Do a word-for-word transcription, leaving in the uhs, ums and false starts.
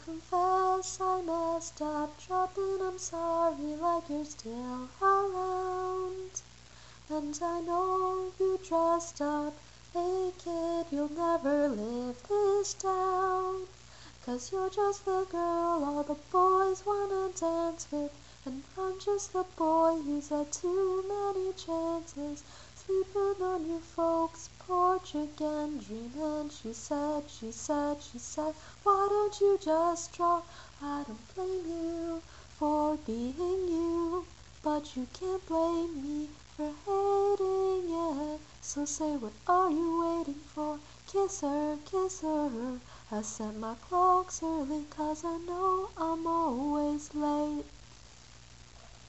confess I messed up, dropping I'm sorry like you're still around. And I know you dressed up, hey kid, you'll never live this down. 'Cause you're just the girl all the boys wanna dance with, and I'm just the boy who's had too many chances, sleeping on your folks' porch again, dreaming. She said, she said, she said, why don't you just drop? I don't blame you for being you, but you can't blame me for hating it. So say, what are you waiting for? Kiss her, kiss her. I set my clocks early 'cause I know I'm always late.